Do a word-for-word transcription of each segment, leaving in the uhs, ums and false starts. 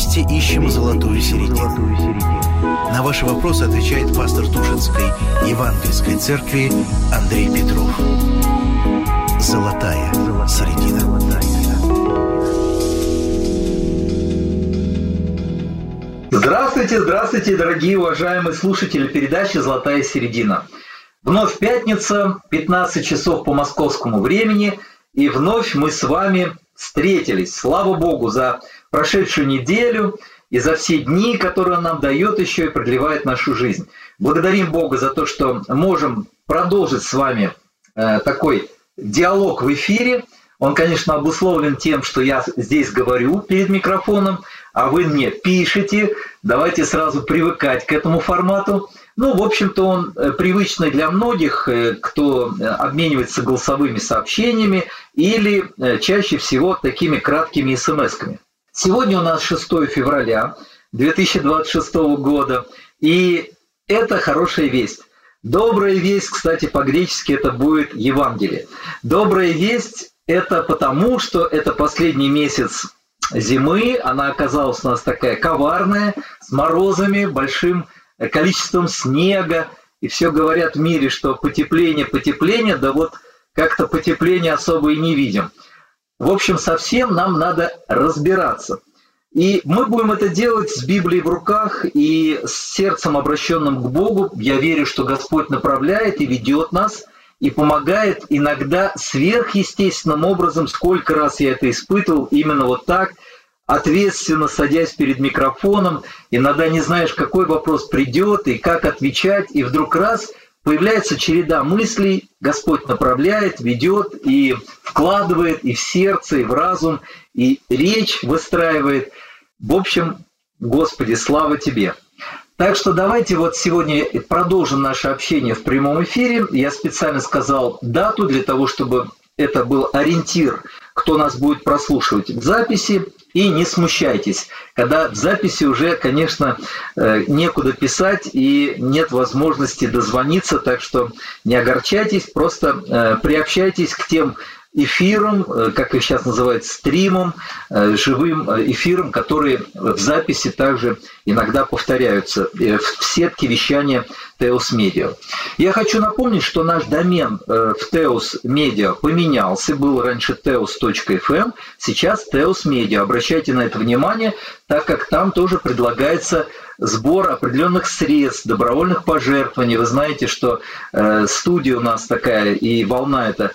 вместе ищем золотую середину. На ваши вопросы отвечает пастор Тушинской Евангельской церкви Андрей Петров. Золотая середина. Здравствуйте, здравствуйте, дорогие уважаемые слушатели передачи «Золотая середина». Вновь пятница, пятнадцать часов по московскому времени, и вновь мы с вами встретились. Слава Богу за прошедшую неделю и за все дни, которые Он нам дает еще и продлевает нашу жизнь. Благодарим Бога за то, что можем продолжить с вами э, такой диалог в эфире. Он, конечно, обусловлен тем, что я здесь говорю перед микрофоном, а вы мне пишете. Давайте сразу привыкать к этому формату. Ну, в общем-то, он привычный для многих, кто обменивается голосовыми сообщениями или чаще всего такими краткими смс-ками. Сегодня у нас шестое февраля две тысячи двадцать шестого года, и это хорошая весть. Добрая весть, кстати, по-гречески это будет Евангелие. Добрая весть – это потому, что это последний месяц зимы, она оказалась у нас такая коварная, с морозами, большим количеством снега, и все говорят в мире, что потепление, потепление, да вот как-то потепления особо и не видим. В общем, совсем нам надо разбираться. И мы будем это делать с Библией в руках и с сердцем, обращенным к Богу. Я верю, что Господь направляет и ведет нас, и помогает иногда сверхъестественным образом. Сколько раз я это испытывал, именно вот так, ответственно садясь перед микрофоном, иногда не знаешь, какой вопрос придет и как отвечать, и вдруг раз появляется череда мыслей, Господь направляет, ведет и вкладывает и в сердце, и в разум, и речь выстраивает. В общем, Господи, слава Тебе! Так что давайте вот сегодня продолжим наше общение в прямом эфире. Я специально сказал дату для того, чтобы это был ориентир, кто нас будет прослушивать в записи. И не смущайтесь, когда в записи уже, конечно, некуда писать и нет возможности дозвониться, так что не огорчайтесь, просто приобщайтесь к тем эфирам, как их сейчас называют, стримам, живым эфирам, которые в записи также иногда повторяются в сетке вещания Теос Медиа. Я хочу напомнить, что наш домен в Теос Медиа поменялся, был раньше теос точка эф эм, сейчас Теос Медиа. Обращайте на это внимание, так как там тоже предлагается сбор определенных средств, добровольных пожертвований. Вы знаете, что студия у нас такая и волна эта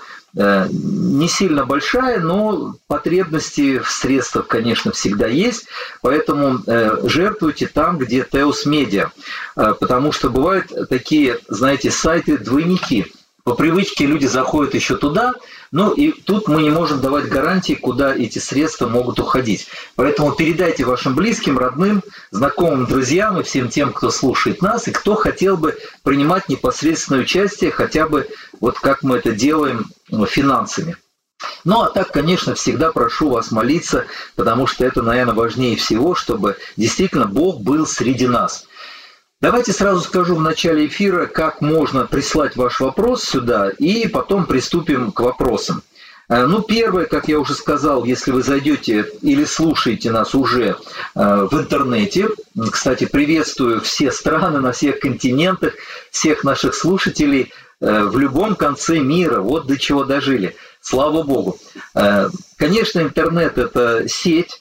не сильно большая, но потребности в средствах, конечно, всегда есть, поэтому жертвуйте там, где Теос Медиа, потому что бывают такие, знаете, сайты-двойники. По привычке люди заходят еще туда, ну и тут мы не можем давать гарантии, куда эти средства могут уходить. Поэтому передайте вашим близким, родным, знакомым, друзьям и всем тем, кто слушает нас, и кто хотел бы принимать непосредственное участие, хотя бы вот как мы это делаем финансами. Ну а так, конечно, всегда прошу вас молиться, потому что это, наверное, важнее всего, чтобы действительно Бог был среди нас. Давайте сразу скажу в начале эфира, как можно прислать ваш вопрос сюда, и потом приступим к вопросам. Ну, первое, как я уже сказал, если вы зайдете или слушаете нас уже в интернете, кстати, приветствую все страны на всех континентах, всех наших слушателей в любом конце мира, вот до чего дожили. Слава Богу. Конечно, интернет – это сеть,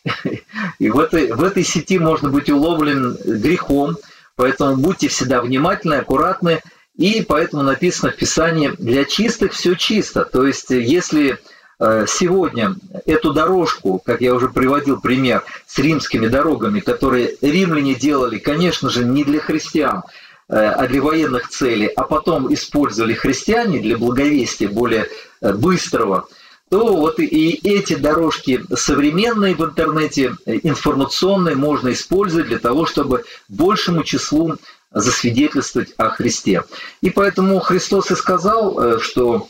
и в этой, в этой сети можно быть уловлен грехом, поэтому будьте всегда внимательны, аккуратны, и поэтому написано в Писании «для чистых все чисто». То есть, если сегодня эту дорожку, как я уже приводил пример, с римскими дорогами, которые римляне делали, конечно же, не для христиан, а для военных целей, а потом использовали христиане для благовестия более быстрого, то вот и эти дорожки современные в интернете, информационные, можно использовать для того, чтобы большему числу засвидетельствовать о Христе. И поэтому Христос и сказал, что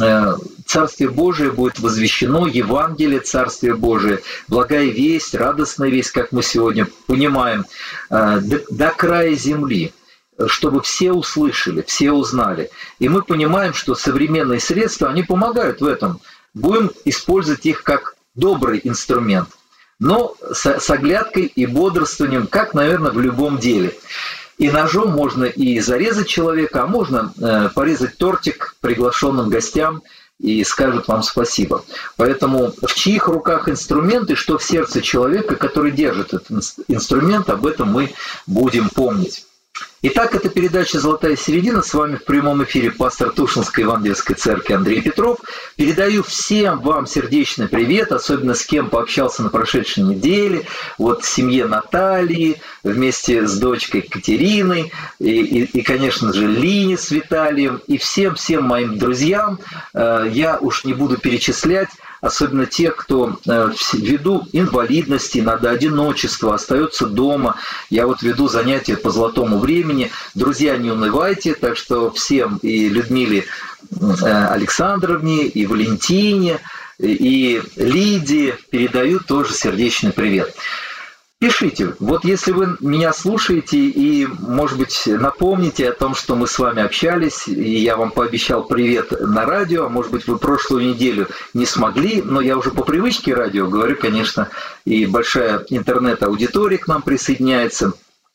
Царствие Божие будет возвещено, Евангелие, Царствие Божие, благая весть, радостная весть, как мы сегодня понимаем, до, до края земли, чтобы все услышали, все узнали. И мы понимаем, что современные средства, они помогают в этом. Будем использовать их как добрый инструмент. но с, с оглядкой и бодрствованием, как, наверное, в любом деле. И ножом можно и зарезать человека, а можно э, порезать тортик приглашенным гостям, и скажут вам спасибо. Поэтому в чьих руках инструмент и что в сердце человека, который держит этот инструмент, об этом мы будем помнить. Итак, это передача «Золотая середина». С вами в прямом эфире пастор Тушинской Евангельской церкви Андрей Петров. Передаю всем вам сердечный привет, особенно с кем пообщался на прошедшей неделе. Вот семье Натальи, вместе с дочкой Катериной, и, и, и конечно же, Лине с Виталием, и всем-всем моим друзьям. Я уж не буду перечислять, особенно те, кто ввиду инвалидности, иногда одиночества, остается дома. Я вот веду занятия по золотому времени. Друзья, не унывайте, так что всем, и Людмиле Александровне, и Валентине, и Лидии передаю тоже сердечный привет. Пишите, вот если вы меня слушаете и, может быть, напомните о том, что мы с вами общались, и я вам пообещал привет на радио, а может быть, вы прошлую неделю не смогли, но я уже по привычке радио говорю, конечно, и большая интернет-аудитория к нам присоединяется,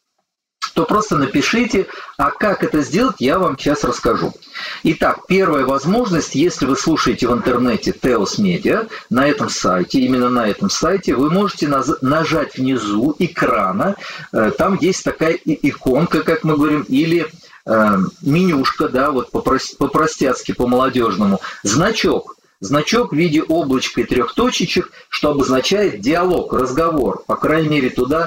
то просто напишите, а как это сделать, я вам сейчас расскажу. Итак, первая возможность, если вы слушаете в интернете Теос Медиа, на этом сайте, именно на этом сайте, вы можете нажать внизу экрана, там есть такая иконка, как мы говорим, или менюшка, да, вот по-простецки, по-молодежному, значок. Значок в виде облачка и трех точечек, что обозначает диалог, разговор, по крайней мере, туда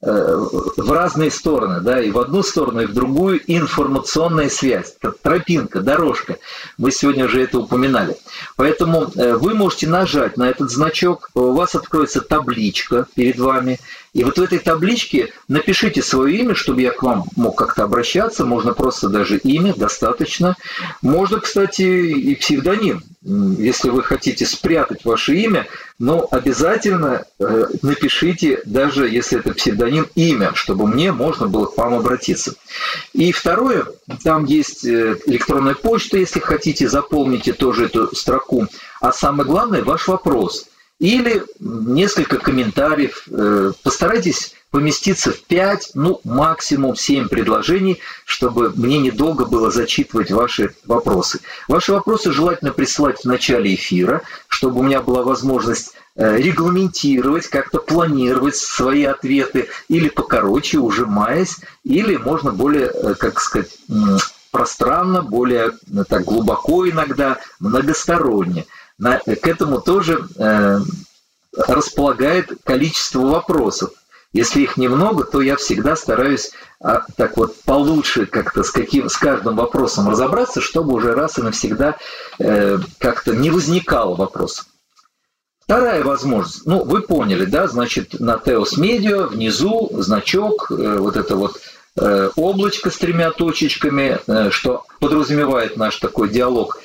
в разные стороны, да, и в одну сторону, и в другую информационная связь, тропинка, дорожка. Мы сегодня уже это упоминали. Поэтому вы можете нажать на этот значок, у вас откроется табличка перед вами, и вот в этой табличке напишите свое имя, чтобы я к вам мог как-то обращаться, можно просто даже имя, достаточно. Можно, кстати, и псевдоним, если вы хотите спрятать ваше имя, но обязательно напишите, даже если это псевдоним, имя, чтобы мне можно было к вам обратиться. И второе, там есть электронная почта, если хотите, заполните тоже эту строку. А самое главное, ваш вопрос. Или несколько комментариев. Постарайтесь поместиться в пять, ну максимум семь предложений, чтобы мне недолго было зачитывать ваши вопросы. Ваши вопросы желательно присылать в начале эфира, чтобы у меня была возможность регламентировать, как-то планировать свои ответы, или покороче, ужимаясь, или можно более, как сказать, пространно, более так глубоко иногда, многосторонне. К этому тоже э, располагает количество вопросов. Если их немного, то я всегда стараюсь а, так вот получше как-то с, каким, с каждым вопросом разобраться, чтобы уже раз и навсегда э, как-то не возникало вопросов. Вторая возможность, ну вы поняли, да, значит на Теос Медиа внизу значок, э, вот это вот э, облачко с тремя точечками, э, что подразумевает наш такой диалог,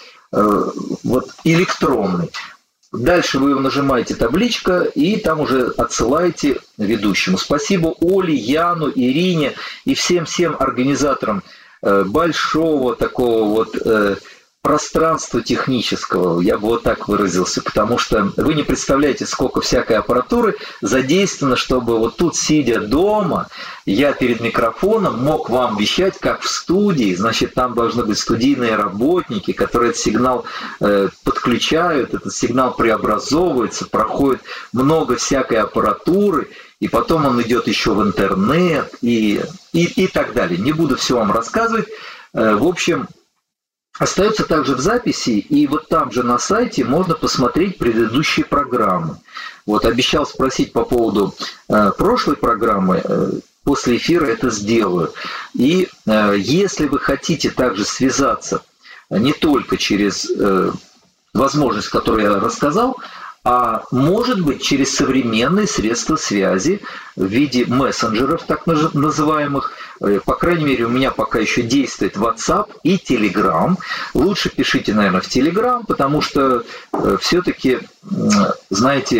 вот электронный. Дальше вы нажимаете табличка и там уже отсылаете ведущему. Спасибо Оле, Яну, Ирине и всем-всем организаторам большого такого вот пространства технического, я бы вот так выразился, потому что вы не представляете, сколько всякой аппаратуры задействовано, чтобы вот тут, сидя дома, я перед микрофоном мог вам вещать, как в студии. Значит, там должны быть студийные работники, которые этот сигнал э, подключают, этот сигнал преобразовывается, проходит много всякой аппаратуры, и потом он идет еще в интернет и, и, и так далее. Не буду все вам рассказывать. Э, в общем, остается также в записи, и вот там же на сайте можно посмотреть предыдущие программы. Вот обещал спросить по поводу э, прошлой программы, э, после эфира это сделаю. И э, если вы хотите также связаться не только через э, возможность, которую я рассказал, а может быть через современные средства связи в виде мессенджеров, так называемых. По крайней мере, у меня пока еще действует WhatsApp и Telegram. Лучше пишите, наверное, в Telegram, потому что все-таки, знаете,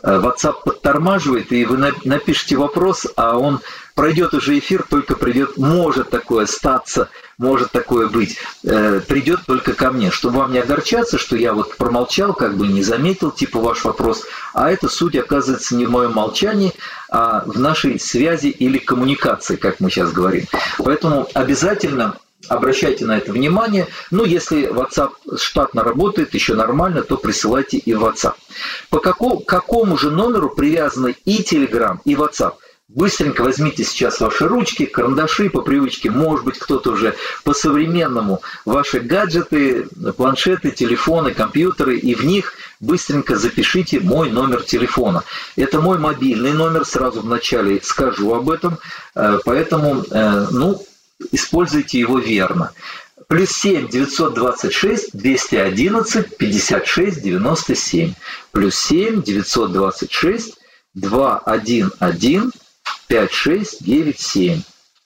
WhatsApp подтормаживает, и вы напишите вопрос, а он пройдет уже эфир, только придет, может такое статься, может такое быть, э, придет только ко мне, чтобы вам не огорчаться, что я вот промолчал, как бы не заметил, типа ваш вопрос, а это суть оказывается не в моем молчании, а в нашей связи или коммуникации, как мы сейчас говорим. Поэтому обязательно обращайте на это внимание. Ну, если WhatsApp штатно работает, еще нормально, то присылайте и в WhatsApp. По какому, какому же номеру привязаны и Telegram, и WhatsApp? Быстренько возьмите сейчас ваши ручки, карандаши по привычке, может быть, кто-то уже по-современному, ваши гаджеты, планшеты, телефоны, компьютеры, и в них быстренько запишите мой номер телефона. Это мой мобильный номер, сразу вначале скажу об этом, поэтому, ну, используйте его верно. Плюс семь девятьсот двадцать шесть двести одиннадцать пятьдесят шесть девяносто семь. Плюс семь девятьсот двадцать шесть двести одиннадцать пять шесть девять семь.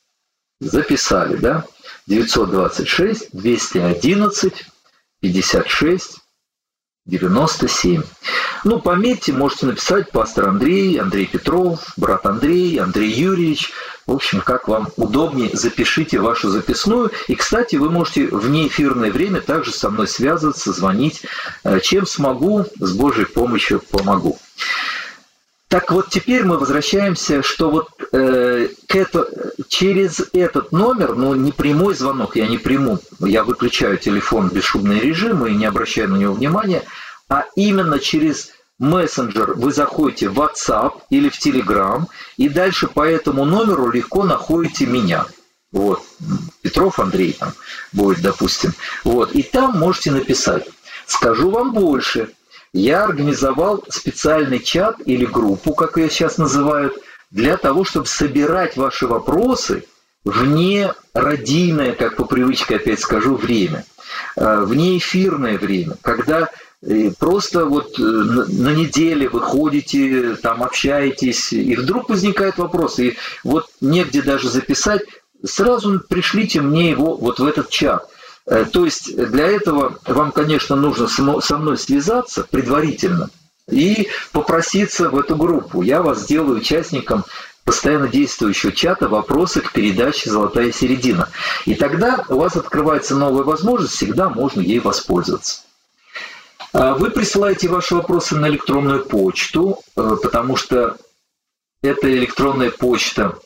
Записали, да? девятьсот двадцать шесть двести одиннадцать пятьдесят шесть девяносто семь. Ну, пометьте, можете написать пастор Андрей, Андрей Петров, брат Андрей, Андрей Юрьевич. В общем, как вам удобнее, запишите вашу записную. И, кстати, вы можете в неэфирное время также со мной связываться, звонить. Чем смогу, с Божьей помощью помогу. Так вот, теперь мы возвращаемся, что вот э, к это, через этот номер, ну, не прямой звонок, я не приму, я выключаю телефон в бесшумный режим и не обращаю на него внимания, а именно через мессенджер вы заходите в WhatsApp или в Telegram, и дальше по этому номеру легко находите меня. Вот, Петров Андрей там будет, допустим. Вот, и там можете написать. Скажу вам больше. Я организовал специальный чат или группу, как ее сейчас называют, для того, чтобы собирать ваши вопросы вне радийное, как по привычке опять скажу, время, вне эфирное время, когда просто вот на неделе вы ходите, там общаетесь, и вдруг возникает вопрос, и вот негде даже записать, сразу пришлите мне его вот в этот чат. То есть для этого вам, конечно, нужно со мной связаться предварительно и попроситься в эту группу. Я вас сделаю участником постоянно действующего чата «Вопросы к передаче «Золотая середина». И тогда у вас открывается новая возможность, всегда можно ей воспользоваться. Вы присылаете ваши вопросы на электронную почту, потому что это электронная почта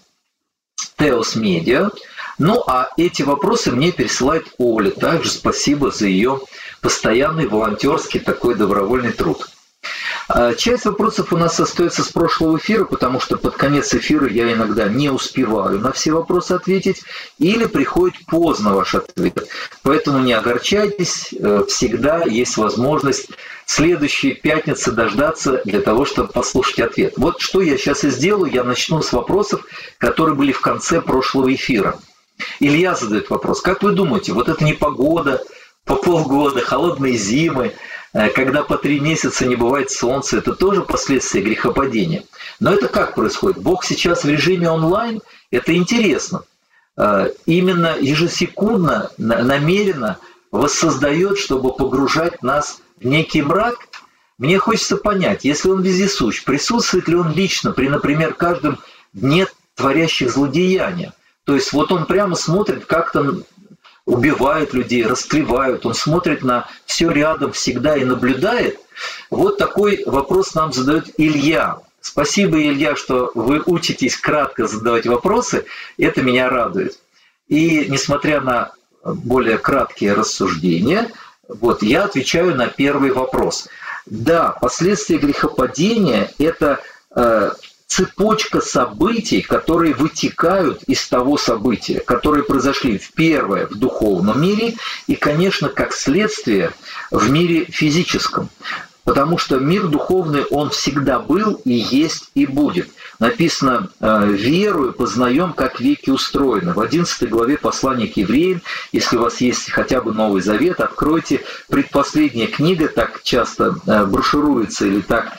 Теос Медиа. Ну, а эти вопросы мне пересылает Оля. Также спасибо за ее постоянный волонтерский такой добровольный труд. Часть вопросов у нас остается с прошлого эфира, потому что под конец эфира я иногда не успеваю на все вопросы ответить, или приходит поздно ваш ответ. Поэтому не огорчайтесь, всегда есть возможность следующей пятницы дождаться для того, чтобы послушать ответ. Вот что я сейчас и сделаю. Я начну с вопросов, которые были в конце прошлого эфира. Илья задает вопрос. Как вы думаете, вот это непогода по полгода, холодные зимы, когда по три месяца не бывает солнца, это тоже последствия грехопадения? Но это как происходит? Бог сейчас в режиме онлайн? Это интересно. Именно ежесекундно, намеренно воссоздает, чтобы погружать нас в некий мрак. Мне хочется понять, если он вездесущ, присутствует ли он лично при, например, каждом дне творящих злодеяния? То есть вот он прямо смотрит, как там убивают людей, растлевают, он смотрит на все рядом всегда и наблюдает. Вот такой вопрос нам задает Илья. Спасибо, Илья, что вы учитесь кратко задавать вопросы, это меня радует. И несмотря на более краткие рассуждения, вот я отвечаю на первый вопрос. Да, последствия грехопадения – это э, цепочка событий, которые вытекают из того события, которые произошли в первое в духовном мире и, конечно, как следствие в мире физическом. Потому что мир духовный, он всегда был и есть и будет. Написано «верую познаем, как веки устроены». В одиннадцатой главе послания к евреям, если у вас есть хотя бы Новый Завет, откройте предпоследняя книга, так часто брошюруется или так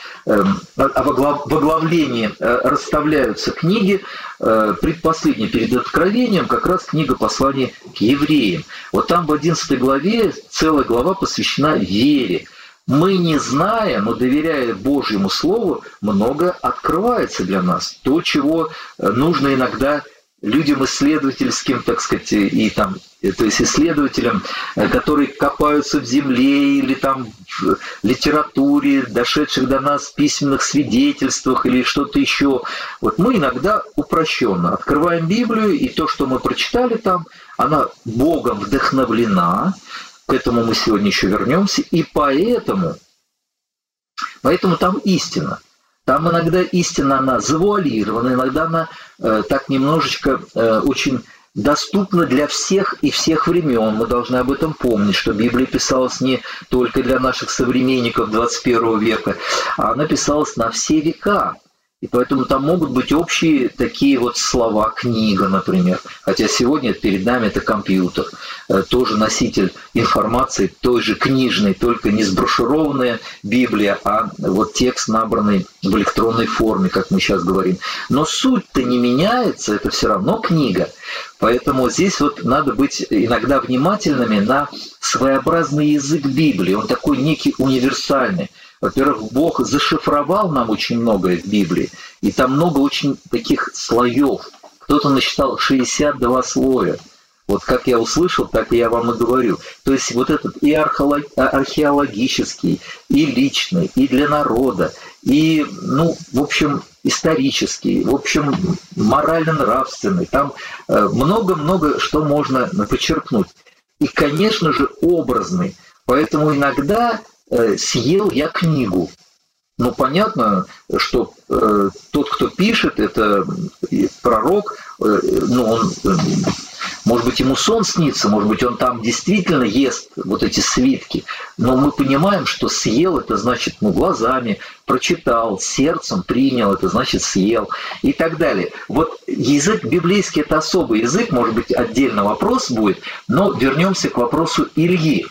в оглавлении расставляются книги, предпоследняя перед Откровением как раз книга послания к евреям. Вот там в одиннадцатой главе целая глава посвящена вере. мы, не зная, но доверяя Божьему Слову, много открывается для нас. То, чего нужно иногда людям исследовательским, так сказать, и там, то есть исследователям, которые копаются в земле или там в литературе, дошедших до нас письменных свидетельствах или что-то еще. Вот мы иногда упрощенно открываем Библию, и то, что мы прочитали там, она Богом вдохновлена. К этому мы сегодня еще вернемся, и поэтому, поэтому там истина. Там иногда истина, она завуалирована, иногда она э, так немножечко э, очень доступна для всех и всех времен. Мы должны об этом помнить, что Библия писалась не только для наших современников двадцать первого века, а она писалась на все века. И поэтому там могут быть общие такие вот слова, книга, например. Хотя сегодня перед нами это компьютер, тоже носитель информации, той же книжной, только не сброшированная Библия, а вот текст, набранный в электронной форме, как мы сейчас говорим. Но суть-то не меняется, это все равно книга. Поэтому здесь вот надо быть иногда внимательными на своеобразный язык Библии. Он такой некий универсальный. Во-первых, Бог зашифровал нам очень многое в Библии, и там много очень таких слоев. Кто-то насчитал шестьдесят два слоя. Вот как я услышал, так я вам и говорю. То есть вот этот и археологический, и личный, и для народа, и, ну, в общем, исторический, в общем, морально-нравственный. Там много-много что можно подчеркнуть. И, конечно же, образный. Поэтому иногда съел я книгу. Ну, понятно, что э, тот, кто пишет, это пророк, э, ну, он, э, может быть, ему сон снится, может быть, он там действительно ест вот эти свитки, но мы понимаем, что съел, это значит, ну, глазами прочитал, сердцем принял, это значит, съел и так далее. Вот язык библейский – это особый язык, может быть, отдельно вопрос будет, но вернемся к вопросу Ильи.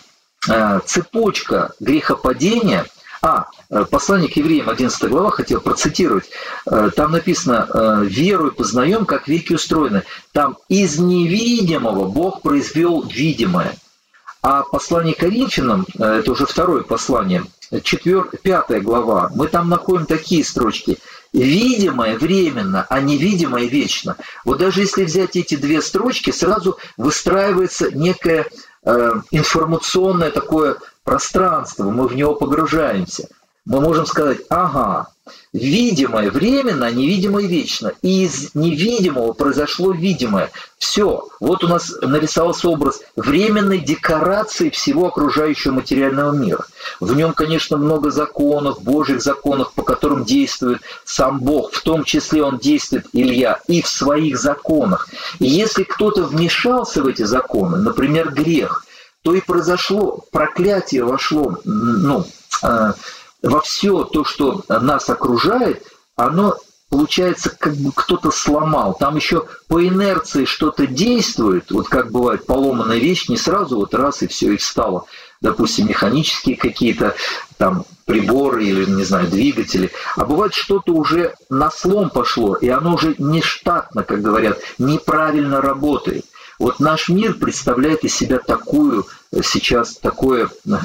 Цепочка грехопадения, а, послание к евреям, одиннадцатая глава, хотел процитировать, там написано: «Верою познаем, как веки устроены». Там из невидимого Бог произвел видимое. А послание к Коринфянам, это уже второе послание, четвёртая, пятая глава, мы там находим такие строчки: «Видимое временно, а невидимое вечно». Вот даже если взять эти две строчки, сразу выстраивается некое информационное такое пространство, мы в него погружаемся. Мы можем сказать: ага, видимое временно, а невидимое вечно. И из невидимого произошло видимое. Все, вот у нас нарисовался образ временной декорации всего окружающего материального мира. В нем, конечно, много законов, Божьих законов, по которым действует сам Бог. В том числе он действует, Илья, и в своих законах. И если кто-то вмешался в эти законы, например, грех, то и произошло, проклятие вошло, ну, э, во все то, что нас окружает, оно, получается, как бы кто-то сломал. Там еще по инерции что-то действует, вот как бывает поломанная вещь, не сразу вот раз и все, и встало. Допустим, механические какие-то там приборы или, не знаю, двигатели. А бывает, что-то уже на слом пошло, и оно уже не штатно, как говорят, неправильно работает. Вот наш мир представляет из себя такую, сейчас такое,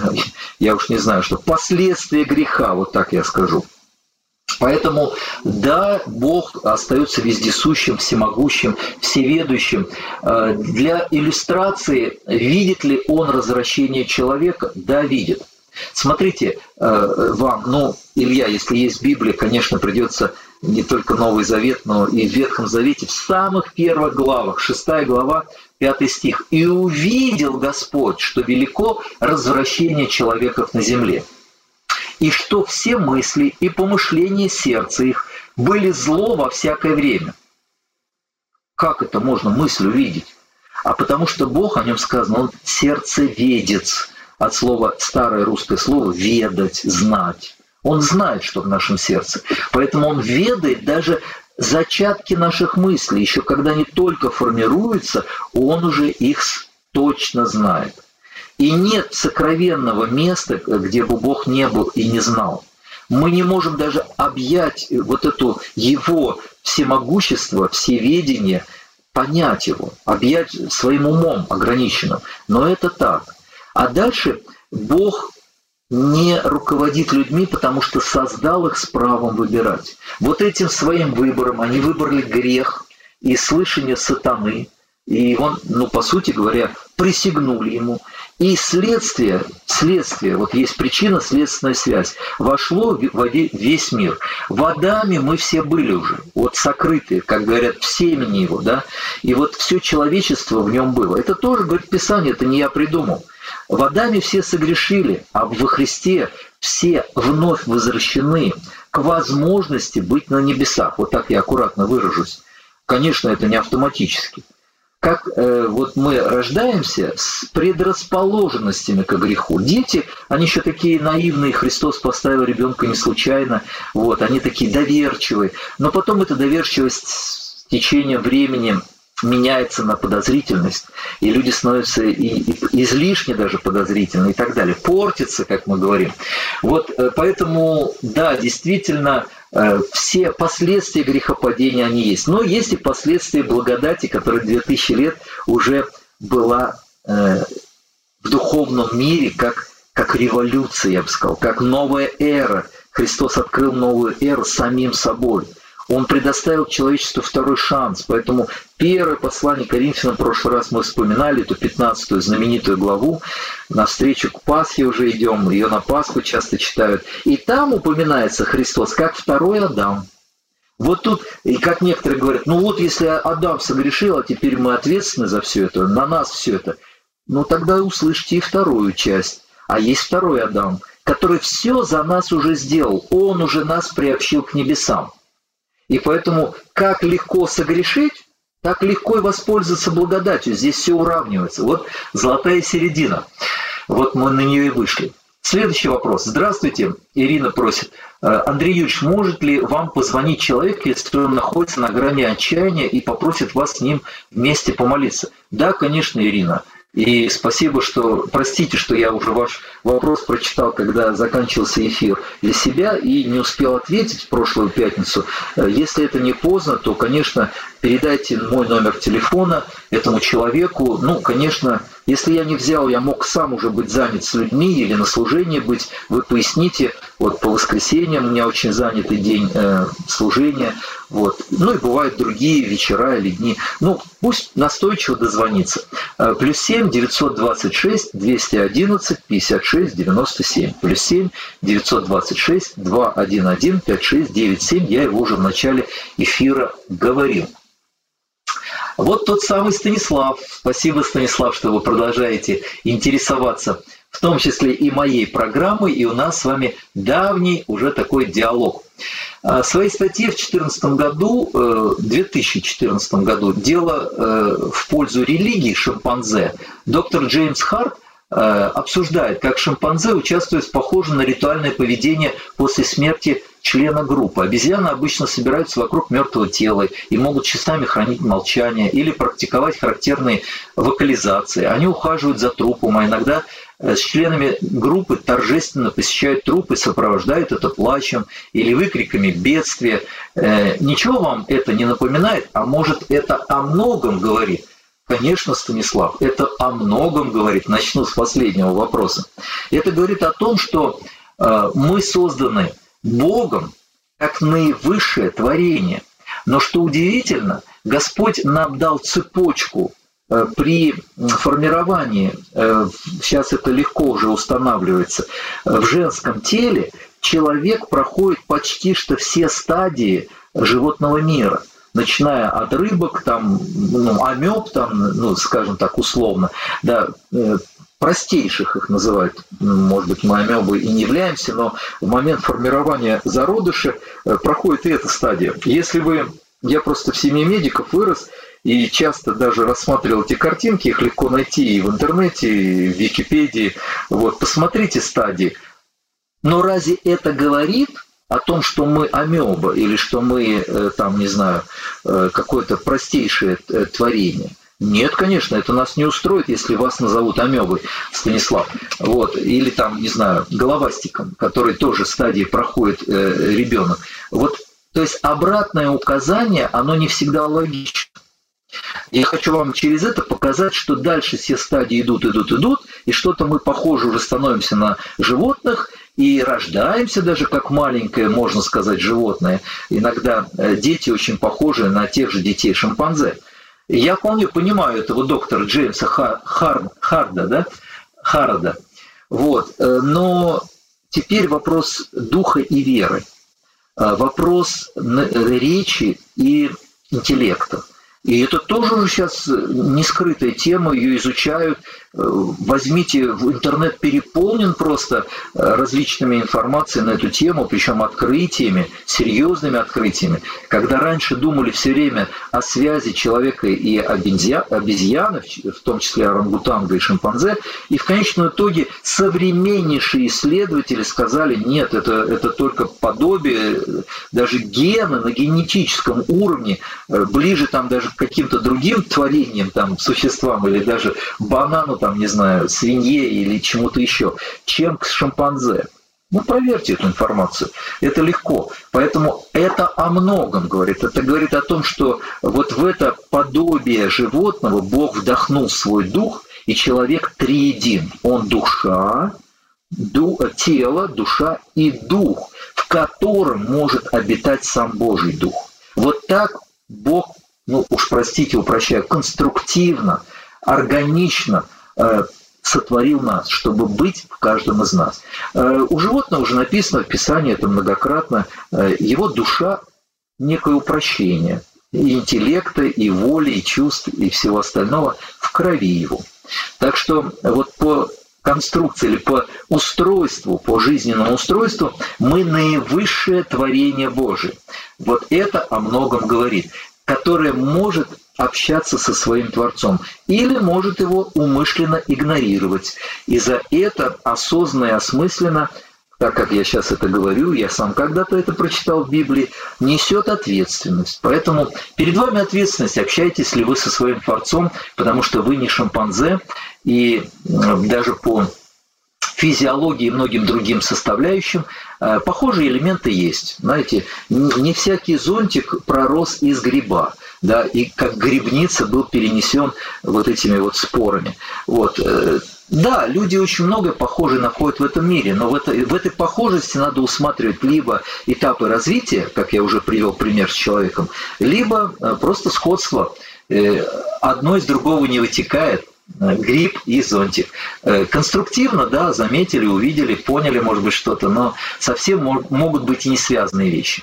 я уж не знаю, что последствия греха, вот так я скажу. Поэтому, да, Бог остается вездесущим, всемогущим, всеведущим. Для иллюстрации, видит ли Он развращение человека? Да, видит. Смотрите, вам, ну, Илья, если есть Библия, конечно, придется не только Новый Завет, но и в Ветхом Завете, в самых первых главах, шестая глава, пятый стих. «И увидел Господь, что велико развращение человеков на земле, и что все мысли и помышления сердца их были зло во всякое время». Как это можно мысль увидеть? А потому что Бог, о нем сказано, он сердцеведец, от слова, старое русское слово «ведать», «знать». Он знает, что в нашем сердце. Поэтому он ведает даже зачатки наших мыслей. Еще когда они только формируются, он уже их точно знает. И нет сокровенного места, где бы Бог не был и не знал. Мы не можем даже объять вот это его всемогущество, всеведение, понять его, объять своим умом ограниченным. Но это так. А дальше Бог не руководит людьми, потому что создал их с правом выбирать. Вот этим своим выбором они выбрали грех и слышание сатаны. И он, ну, по сути говоря, присягнули ему. И следствие, следствие, вот есть причина, следственная связь, вошло в весь мир. В Адаме мы все были уже, вот сокрытые, как говорят, в семени его, да, и вот все человечество в нем было. Это тоже, говорит Писание, это не я придумал. В Адаме все согрешили, а во Христе все вновь возвращены к возможности быть на небесах. Вот так я аккуратно выражусь. Конечно, это не автоматически. Как э, вот мы рождаемся с предрасположенностями к греху. Дети, они еще такие наивные, Христос поставил ребенка не случайно, вот, они такие доверчивые. Но потом эта доверчивость с течением времени меняется на подозрительность, и люди становятся и, и излишне даже подозрительны и так далее. Портится, как мы говорим. Вот поэтому, да, действительно, все последствия грехопадения, они есть. Но есть и последствия благодати, которая две тысячи лет уже была э, в духовном мире, как, как революция, я бы сказал, как новая эра. Христос открыл новую эру самим собой. Он предоставил человечеству второй шанс. Поэтому первое послание Коринфянам, в прошлый раз мы вспоминали, эту пятнадцатую знаменитую главу, навстречу к Пасхе уже идем, ее на Пасху часто читают. И там упоминается Христос как второй Адам. Вот тут, и как некоторые говорят, ну вот если Адам согрешил, а теперь мы ответственны за все это, на нас все это, ну тогда услышьте и вторую часть. А есть второй Адам, который все за нас уже сделал. Он уже нас приобщил к небесам. И поэтому как легко согрешить, так легко и воспользоваться благодатью. Здесь все уравнивается. Вот золотая середина. Вот мы на нее и вышли. Следующий вопрос. Здравствуйте. Ирина просит. Андрей Юрьевич, может ли вам позвонить человек, если он находится на грани отчаяния и попросит вас с ним вместе помолиться? Да, конечно, Ирина. И спасибо, что, простите, что я уже ваш вопрос прочитал, когда заканчивался эфир для себя и не успел ответить в прошлую пятницу. Если это не поздно, то, конечно, передайте мой номер телефона этому человеку. Ну, конечно, если я не взял, я мог сам уже быть занят с людьми или на служении быть. Вы поясните, вот по воскресеньям у меня очень занятый день э, служения. Вот. Ну и бывают другие вечера или дни. Ну, пусть настойчиво дозвонится. Плюс семь девятьсот двадцать шесть двести одиннадцать пятьдесят шесть девяносто семь. Плюс семь девятьсот двадцать шесть двести одиннадцать пятьдесят шесть девяносто семь. Я его уже в начале эфира говорил. Вот тот самый Станислав. Спасибо, Станислав, что вы продолжаете интересоваться, в том числе и моей программой, и у нас с вами давний уже такой диалог. В своей статье в две тысячи четырнадцатом году, две тысячи четырнадцатом году «Дело в пользу религии шимпанзе» доктор Джеймс Харт обсуждает, как шимпанзе участвуют в похожем на ритуальное поведение после смерти члена группы. Обезьяны обычно собираются вокруг мертвого тела и могут часами хранить молчание или практиковать характерные вокализации. Они ухаживают за трупом, а иногда с членами группы торжественно посещают труп и сопровождают это плачем или выкриками бедствия. Ничего вам это не напоминает, а может это о многом говорит? Конечно, Станислав, это о многом говорит. Начну с последнего вопроса. Это говорит о том, что мы созданы Богом как наивысшее творение. Но что удивительно, Господь нам дал цепочку при формировании, сейчас это легко уже устанавливается, в женском теле человек проходит почти что все стадии животного мира. Начиная от рыбок, там, ну, амеб, там, ну, скажем так, условно, да, простейших их называют, может быть, мы амебы и не являемся, но в момент формирования зародыша проходит и эта стадия. Если вы, я просто в семье медиков вырос, и часто даже рассматривал эти картинки, их легко найти и в интернете, и в Википедии, вот, посмотрите стадии. Но разве это говорит о том, что мы амеба, или что мы, там, не знаю, какое-то простейшее творение? Нет, конечно, это нас не устроит, если вас назовут амебой, Станислав. Вот. Или там, не знаю, головастиком, который тоже стадии проходит э, ребенок. Вот, то есть обратное указание, оно не всегда логично. Я хочу вам через это показать, что дальше все стадии идут, идут, идут, и что-то мы, похоже, уже становимся на животных, и рождаемся даже как маленькое, можно сказать, животное. Иногда дети очень похожи на тех же детей шимпанзе. Я вполне понимаю этого доктора Джеймса Хар, Хар, Харда, да? Харда. Вот. Но теперь вопрос духа и веры, вопрос речи и интеллекта. И это тоже уже сейчас не скрытая тема, ее изучают. Возьмите, в интернет переполнен просто различными информацией на эту тему, причем открытиями, серьезными открытиями. Когда раньше думали все время о связи человека и обезьяны, в том числе орангутанга и шимпанзе, и в конечном итоге современнейшие исследователи сказали, нет, это, это только подобие, даже гены на генетическом уровне, ближе там даже к каким-то другим творениям, там, существам или даже банану, там, не знаю, свинье или чему-то еще, чем к шимпанзе. Ну, проверьте эту информацию. Это легко. Поэтому это о многом говорит. Это говорит о том, что вот в это подобие животного Бог вдохнул свой дух, и человек триедин. Он душа, ду, тело, душа и дух, в котором может обитать сам Божий дух. Вот так Бог, ну уж простите, упрощаю, конструктивно, органично э, сотворил нас, чтобы быть в каждом из нас. Э, у животного уже написано в Писании, это многократно, э, его душа – некое упрощение и интеллекта, и воли, и чувств, и всего остального в крови его. Так что вот по конструкции или по устройству, по жизненному устройству мы наивысшее творение Божие. Вот это о многом говорит, которое может общаться со своим Творцом или может его умышленно игнорировать. И за это осознанно и осмысленно, так как я сейчас это говорю, я сам когда-то это прочитал в Библии, несет ответственность. Поэтому перед вами ответственность, общаетесь ли вы со своим Творцом, потому что вы не шимпанзе, и даже по физиологии и многим другим составляющим похожие элементы есть. Знаете, не всякий зонтик пророс из гриба, да, и как грибница был перенесен вот этими вот спорами. Вот. Да, люди очень много похожие находят в этом мире, но в этой, в этой похожести надо усматривать либо этапы развития, как я уже привел пример с человеком, либо просто сходство. Одно из другого не вытекает. Гриб и зонтик. Конструктивно, да, заметили, увидели, поняли, может быть, что-то, но совсем могут быть и не связанные вещи.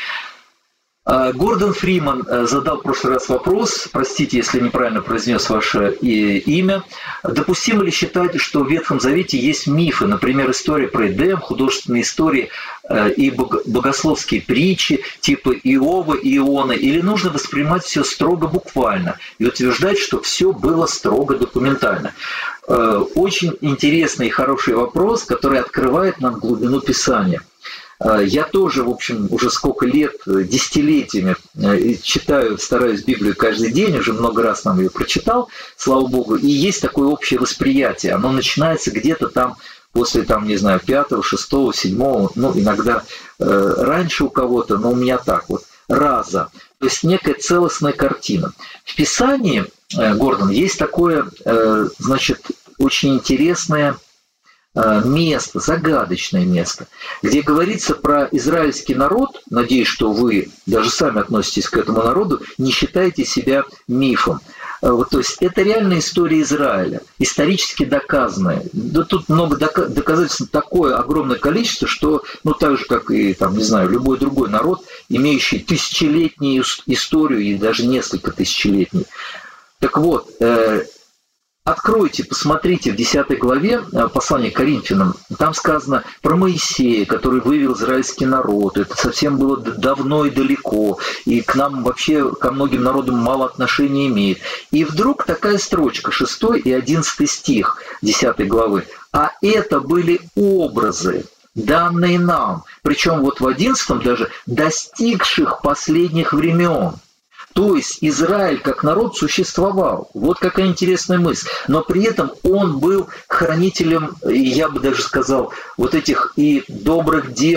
Гордон Фриман задал в прошлый раз вопрос, простите, если неправильно произнес ваше имя. Допустимо ли считать, что в Ветхом Завете есть мифы, например, история про Эдем, художественные истории и богословские притчи типа Иова и Ионы, или нужно воспринимать все строго буквально и утверждать, что все было строго документально? Очень интересный и хороший вопрос, который открывает нам глубину Писания. Я тоже, в общем, уже сколько лет, десятилетиями читаю, стараюсь Библию каждый день, уже много раз нам ее прочитал, слава Богу, и есть такое общее восприятие. Оно начинается где-то там после, там, не знаю, пятого, шестого, седьмого, ну, иногда э, раньше у кого-то, но у меня так вот, раза. То есть некая целостная картина. В Писании, э, Гордон, есть такое, э, значит, очень интересное место, загадочное место, где говорится про израильский народ, надеюсь, что вы даже сами относитесь к этому народу, не считаете себя мифом. Вот, то есть это реальная история Израиля, исторически доказанная. Да тут много доказательств, такое огромное количество, что, ну так же, как и, там, не знаю, любой другой народ, имеющий тысячелетнюю историю и даже несколько тысячелетней. Так вот, откройте, посмотрите в десятой главе послания к Коринфянам, там сказано про Моисея, который вывел израильский народ. Это совсем было давно и далеко, и к нам вообще, ко многим народам мало отношения имеет. И вдруг такая строчка, шестой и одиннадцатый стих десятой главы. А это были образы, данные нам, причем вот в одиннадцатом даже достигших последних времен. То есть Израиль как народ существовал. Вот какая интересная мысль. Но при этом он был хранителем, я бы даже сказал, вот этих и добрых дел,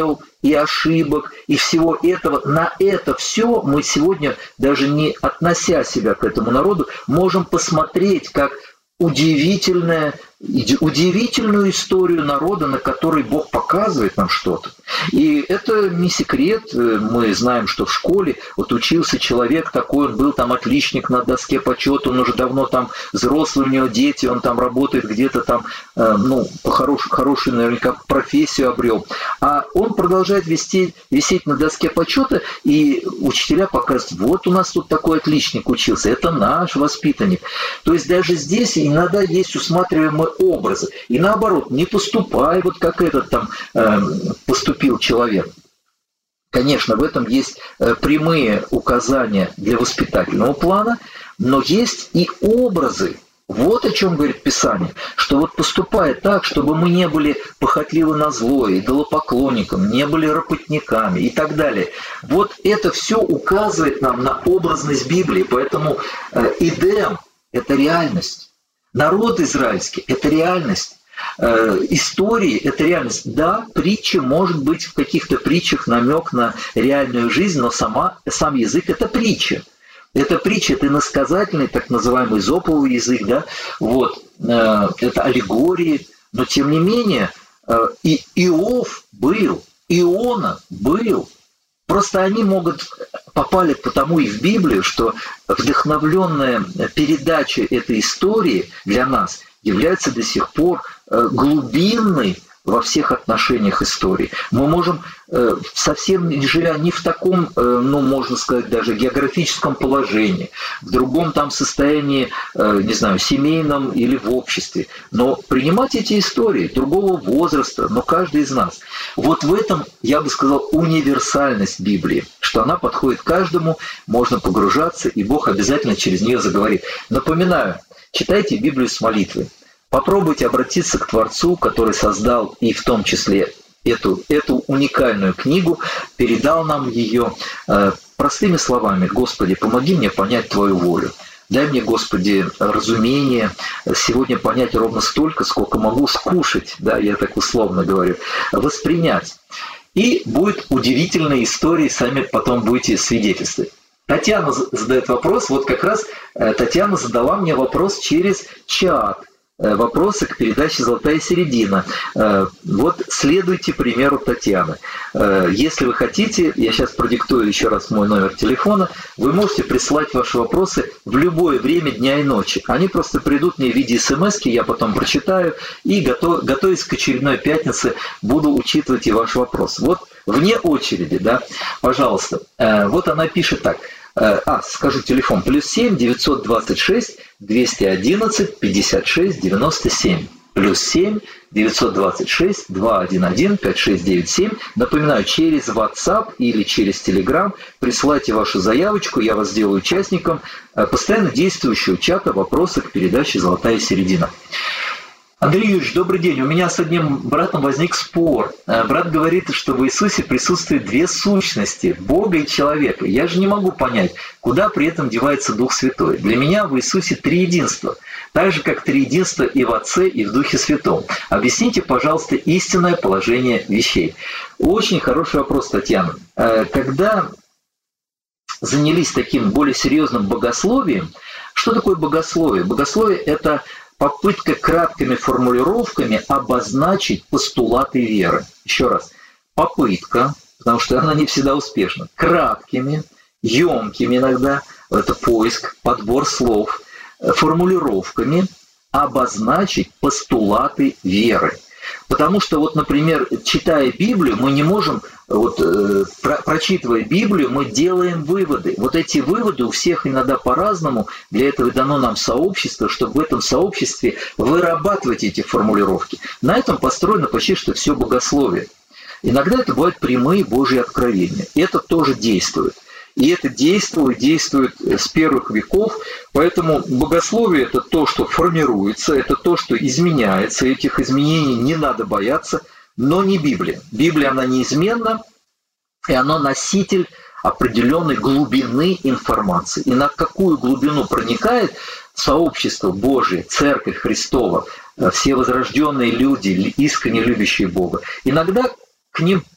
и ошибок, и всего этого. На это все мы сегодня, даже не относя себя к этому народу, можем посмотреть как удивительное, удивительную историю народа, на которой Бог показывает нам что-то. И это не секрет. Мы знаем, что в школе вот учился человек такой, он был там отличник на доске почета, он уже давно там взрослый, у него дети, он там работает где-то там, ну, хорошую, хорошую наверняка профессию обрел. А он продолжает вести, висеть на доске почета, и учителя показывают, вот у нас тут такой отличник учился, это наш воспитанник. То есть даже здесь иногда есть усматриваемые образы. И наоборот, не поступай вот как этот там э, поступил человек. Конечно, в этом есть э, прямые указания для воспитательного плана, но есть и образы. Вот о чем говорит Писание, что вот поступая так, чтобы мы не были похотливы на зло, идолопоклонниками, не были ропотниками и так далее. Вот это все указывает нам на образность Библии, поэтому э, Эдем – это реальность. Народ израильский – это реальность. Э, истории – это реальность. Да, притча, может быть, в каких-то притчах намек на реальную жизнь, но сама, сам язык – это притча. Это притча, это иносказательный, так называемый эзоповый язык, да? Вот. Э, это аллегории. Но, тем не менее, э, и Иов был, Иона был. Просто они могут попали потому и в Библию, что вдохновленная передача этой истории для нас является до сих пор глубинной во всех отношениях истории. Мы можем, совсем не живя не в таком, ну, можно сказать, даже географическом положении, в другом там состоянии, не знаю, семейном или в обществе, но принимать эти истории другого возраста, но каждый из нас. Вот в этом, я бы сказал, универсальность Библии, что она подходит каждому, можно погружаться, и Бог обязательно через нее заговорит. Напоминаю, читайте Библию с молитвой. Попробуйте обратиться к Творцу, который создал и в том числе эту, эту уникальную книгу, передал нам ее э, простыми словами. «Господи, помоги мне понять Твою волю. Дай мне, Господи, разумение сегодня понять ровно столько, сколько могу скушать», да, я так условно говорю, воспринять. И будет удивительная история, сами потом будете свидетельствовать. Татьяна задает вопрос, вот как раз Татьяна задала мне вопрос через чат. Вопросы к передаче «Золотая середина». Вот следуйте примеру Татьяны. Если вы хотите, я сейчас продиктую еще раз мой номер телефона, вы можете присылать ваши вопросы в любое время дня и ночи. Они просто придут мне в виде смс-ки, я потом прочитаю, и готов, готовясь к очередной пятнице, буду учитывать и ваш вопрос. Вот вне очереди, да, пожалуйста. Вот она пишет так. А, скажу телефон, плюс семь девятьсот двадцать шесть двести одиннадцать пятьдесят шесть девяносто семь. Плюс семь девятьсот двадцать шесть двести одиннадцать пятьдесят шесть девяносто семь. Напоминаю, через WhatsApp или через Telegram присылайте вашу заявочку, я вас сделаю участником постоянно действующего чата «Вопросы к передаче «Золотая середина». Андрей Юрьевич, добрый день. У меня с одним братом возник спор. Брат говорит, что в Иисусе присутствуют две сущности – Бога и человека. Я же не могу понять, куда при этом девается Дух Святой. Для меня в Иисусе триединство, так же, как триединство и в Отце, и в Духе Святом. Объясните, пожалуйста, истинное положение вещей. Очень хороший вопрос, Татьяна. Когда занялись таким более серьезным богословием, что такое богословие? Богословие – это попытка краткими формулировками обозначить постулаты веры. Еще раз, попытка, потому что она не всегда успешна, краткими, емкими иногда, это поиск, подбор слов, формулировками обозначить постулаты веры. Потому что, вот, например, читая Библию, мы не можем, вот, э, про, прочитывая Библию, мы делаем выводы. Вот эти выводы у всех иногда по-разному. Для этого дано нам сообщество, чтобы в этом сообществе вырабатывать эти формулировки. На этом построено почти что все богословие. Иногда это бывают прямые Божьи откровения. Это тоже действует. И это действует, действует с первых веков. Поэтому богословие – это то, что формируется, это то, что изменяется. Этих изменений не надо бояться, но не Библия. Библия, она неизменна, и она носитель определенной глубины информации. И на какую глубину проникает сообщество Божие, Церковь Христова, все возрожденные люди, искренне любящие Бога. Иногда к ним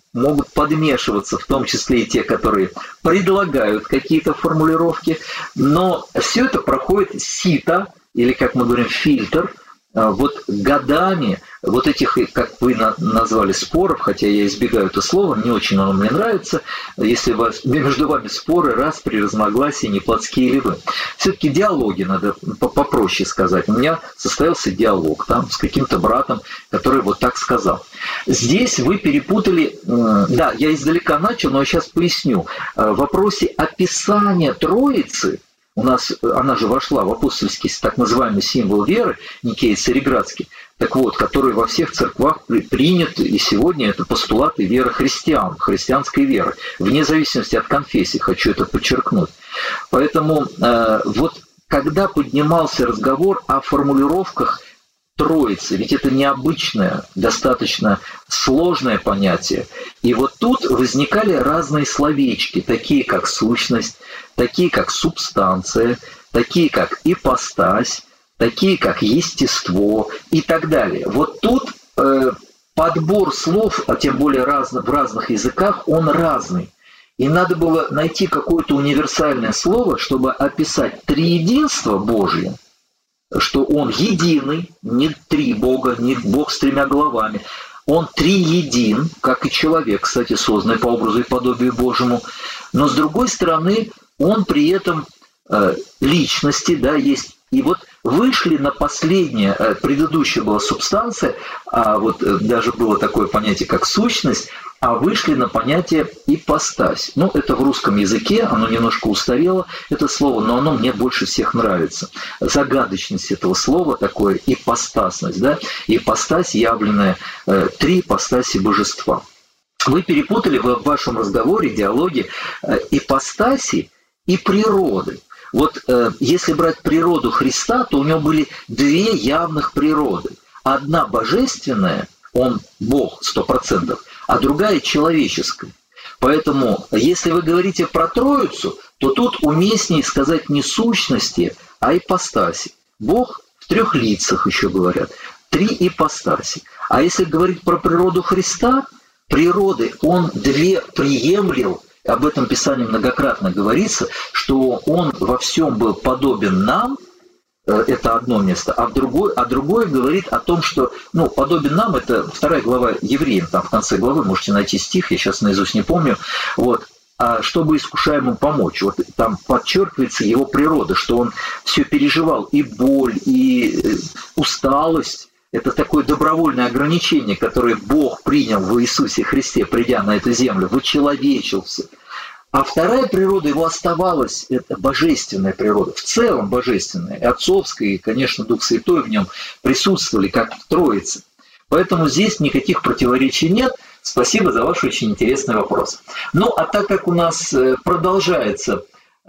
могут подмешиваться, в том числе и те, которые предлагают какие-то формулировки, но все это проходит сито, или, как мы говорим, фильтр, вот годами вот этих, как вы назвали, споров, хотя я избегаю это слова, не очень оно мне нравится, если вас, между вами споры, распри, разногласия, не плотские ли вы. Все-таки диалоги, надо попроще сказать. У меня состоялся диалог там с каким-то братом, который вот так сказал. Здесь вы перепутали, да, я издалека начал, но я сейчас поясню. В вопросе описания Троицы, у нас она же вошла в апостольский так называемый символ веры, Никей Цареградский, так вот, который во всех церквах принят, и сегодня это постулаты веры христиан, христианской веры, вне зависимости от конфессии, хочу это подчеркнуть. Поэтому э, вот когда поднимался разговор о формулировках Троицы, ведь это необычное, достаточно сложное понятие. И вот тут возникали разные словечки, такие как сущность, такие как субстанция, такие как ипостась, такие как естество и так далее. Вот тут э, подбор слов, а тем более раз, в разных языках, он разный. И надо было найти какое-то универсальное слово, чтобы описать триединство Божье, что Он единый, не три Бога, не Бог с тремя головами. Он триедин, как и человек, кстати, созданный по образу и подобию Божьему. Но с другой стороны, Он при этом э, личности, да, есть. И вот вышли на последнее, э, предыдущая была субстанция, а вот э, даже было такое понятие, как сущность, а вышли на понятие ипостась. Ну, это в русском языке, оно немножко устарело, это слово, но оно мне больше всех нравится. Загадочность этого слова, такое ипостасность, да, ипостась, явленная, э, три ипостаси божества. Вы перепутали в вашем разговоре, диалоге э, ипостаси и природы. Вот э, если брать природу Христа, то у него были две явных природы. Одна божественная, он Бог сто процентов, а другая человеческая. Поэтому, если вы говорите про Троицу, то тут уместнее сказать не сущности, а ипостаси. Бог в трех лицах, еще говорят, три ипостаси. А если говорить про природу Христа, природы он две приемлил. Об этом Писании многократно говорится, что Он во всем был подобен нам, это одно место, а другое, а другое говорит о том, что, ну, подобен нам, это вторая глава Евреям, там в конце главы можете найти стих, я сейчас наизусть не помню, вот, а чтобы искушаемым помочь, вот там подчеркивается его природа, что он все переживал, и боль, и усталость. Это такое добровольное ограничение, которое Бог принял в Иисусе Христе, придя на эту землю, вычеловечился. А вторая природа его оставалась, это божественная природа, в целом божественная, и отцовская, и, конечно, Дух Святой в нем присутствовали, как в Троице. Поэтому здесь никаких противоречий нет. Спасибо за ваш очень интересный вопрос. Ну, а так как у нас продолжается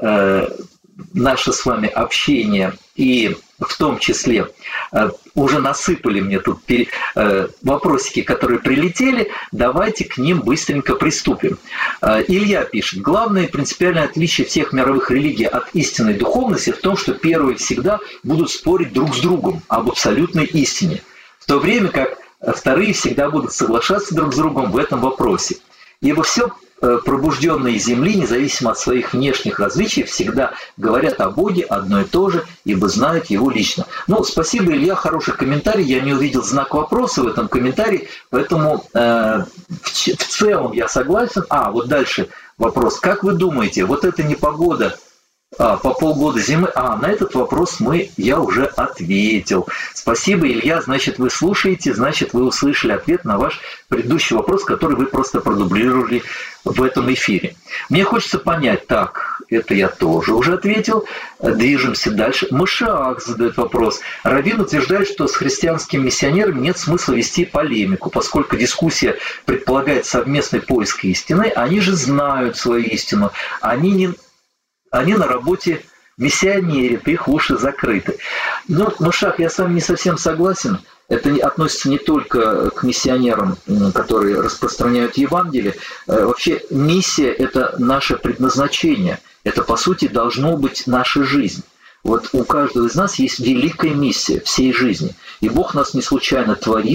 э, наше с вами общение, и в том числе э, уже насыпали мне тут э, вопросики, которые прилетели, давайте к ним быстренько приступим. Э, Илья пишет: главное принципиальное отличие всех мировых религий от истинной духовности в том, что первые всегда будут спорить друг с другом об абсолютной истине, в то время как вторые всегда будут соглашаться друг с другом в этом вопросе. Ибо все пробужденные земли, независимо от своих внешних различий, всегда говорят о Боге одно и то же, ибо знают Его лично. Ну, спасибо, Илья, хороший комментарий. Я не увидел знак вопроса в этом комментарии, поэтому э, в, в целом я согласен. А, вот дальше вопрос. Как вы думаете, вот эта непогода а, по полгода зимы... А, на этот вопрос мы, я уже ответил. Спасибо, Илья. Значит, вы слушаете, значит, вы услышали ответ на ваш предыдущий вопрос, который вы просто продублировали в этом эфире. Мне хочется понять, так, это я тоже уже ответил, движемся дальше. Мышаак задает вопрос. Раввин утверждает, что с христианскими миссионерами нет смысла вести полемику, поскольку дискуссия предполагает совместный поиск истины, они же знают свою истину, они, не, они на работе миссионерят, их уши закрыты. Ну, Мышаак, я с вами не совсем согласен. Это относится не только к миссионерам, которые распространяют Евангелие. Вообще миссия – это наше предназначение. Это, по сути, должно быть наша жизнь. Вот у каждого из нас есть великая миссия всей жизни. И Бог нас не случайно творит,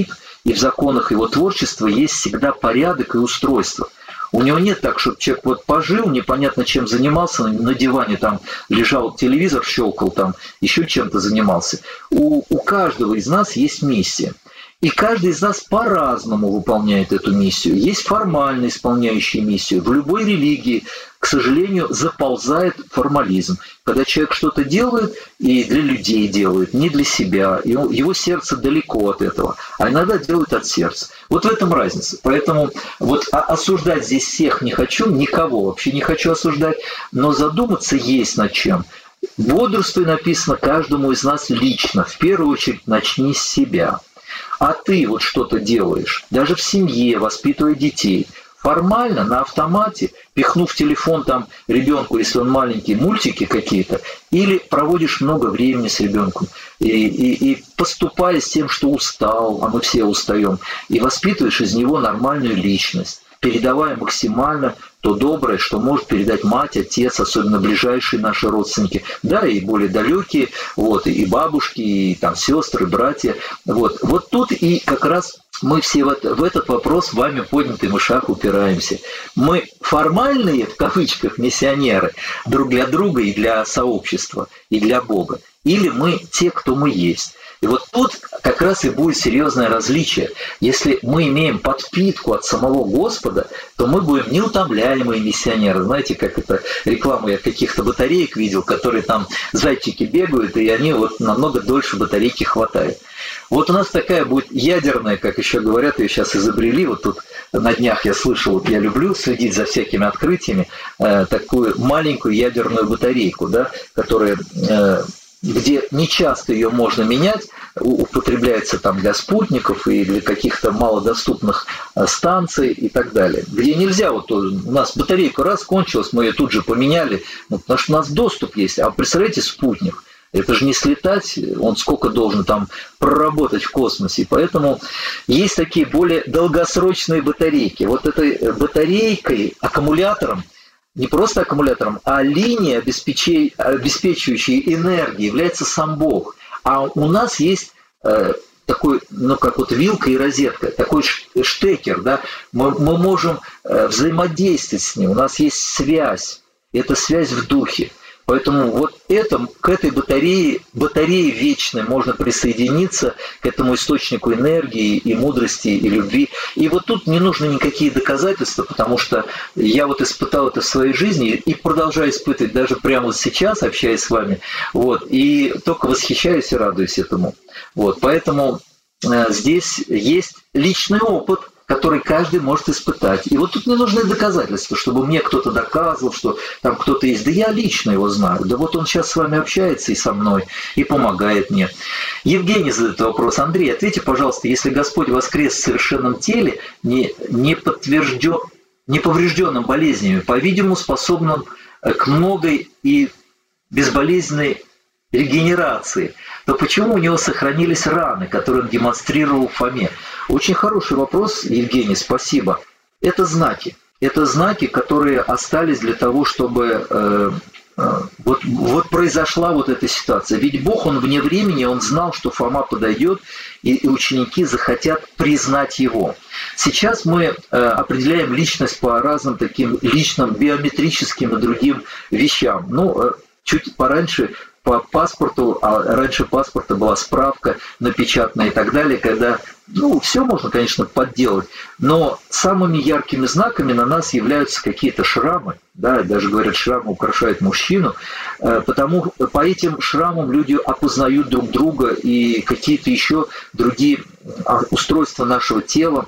и в законах его творчества есть всегда порядок и устройство. У него нет так, чтобы человек вот пожил, непонятно чем занимался, на диване там лежал телевизор, щелкал там, еще чем-то занимался. У, у каждого из нас есть миссия. И каждый из нас по-разному выполняет эту миссию. Есть формально исполняющие миссию. В любой религии, к сожалению, заползает формализм. Когда человек что-то делает, и для людей делает, не для себя, его сердце далеко от этого, а иногда делает от сердца. Вот в этом разница. Поэтому вот осуждать здесь всех не хочу, никого вообще не хочу осуждать, но задуматься есть над чем. Бодрствуй написано каждому из нас лично. В первую очередь начни с себя. А ты вот что-то делаешь, даже в семье, воспитывая детей, формально, на автомате, пихнув телефон там ребенку, если он маленький, мультики какие-то, или проводишь много времени с ребенком, и, и, и поступая с тем, что устал, а мы все устаем, и воспитываешь из него нормальную личность, передавая максимально то доброе, что может передать мать, отец, особенно ближайшие наши родственники, да, и более далекие, вот, и бабушки, и там сестры, братья. Вот, вот тут и как раз мы все в, в этот вопрос вами поднятым шаг упираемся. Мы формальные, в кавычках, миссионеры друг для друга и для сообщества, и для Бога. Или мы те, кто мы есть. И вот тут как раз и будет серьезное различие. Если мы имеем подпитку от самого Господа, то мы будем неутомляемые миссионеры. Знаете, как это рекламу я каких-то батареек видел, которые там зайчики бегают, и они вот намного дольше батарейки хватает. Вот у нас такая будет ядерная, как еще говорят, ее сейчас изобрели. Вот тут на днях я слышал, я люблю следить за всякими открытиями, э, такую маленькую ядерную батарейку, да, которая... Э, где нечасто ее можно менять, употребляется там для спутников и для каких-то малодоступных станций и так далее. Где нельзя, вот у нас батарейка раз кончилась, мы ее тут же поменяли, ну, потому что у нас доступ есть. А представляете, спутник, это же не слетать, он сколько должен там проработать в космосе. И поэтому есть такие более долгосрочные батарейки. Вот этой батарейкой, аккумулятором, не просто аккумулятором, а линией, обеспечивающей энергией, является сам Бог. А у нас есть э, такой, ну как вот вилка и розетка, такой штекер, да, мы, мы можем э, взаимодействовать с ним, у нас есть связь, это связь в духе. Поэтому вот это, к этой батарее, батарее вечной можно присоединиться, к этому источнику энергии и мудрости, и любви. И вот тут не нужны никакие доказательства, потому что я вот испытал это в своей жизни и продолжаю испытывать даже прямо сейчас, общаясь с вами. Вот, и только восхищаюсь и радуюсь этому. Вот, поэтому э, здесь есть личный опыт, который каждый может испытать. И вот тут не нужны доказательства, чтобы мне кто-то доказывал, что там кто-то есть. Да я лично его знаю. Да вот он сейчас с вами общается и со мной, и помогает мне. Евгений задает вопрос. Андрей, ответьте, пожалуйста, если Господь воскрес в совершенном теле, не, не, подтвержден, не поврежденным болезнями, по-видимому, способным к многой и безболезненной регенерации, то почему у него сохранились раны, которые он демонстрировал в Фоме? Очень хороший вопрос, Евгений, спасибо. Это знаки. Это знаки, которые остались для того, чтобы э, э, вот, вот произошла вот эта ситуация. Ведь Бог, Он вне времени, Он знал, что Фома подойдет, и, и ученики захотят признать его. Сейчас мы э, определяем личность по разным таким личным, биометрическим и другим вещам. Ну, э, чуть пораньше по паспорту, а раньше паспорта была справка напечатанная и так далее, когда, ну, все можно, конечно, подделать, но самыми яркими знаками на нас являются какие-то шрамы, да, даже говорят, шрамы украшают мужчину, потому по этим шрамам люди опознают друг друга и какие-то еще другие устройства нашего тела.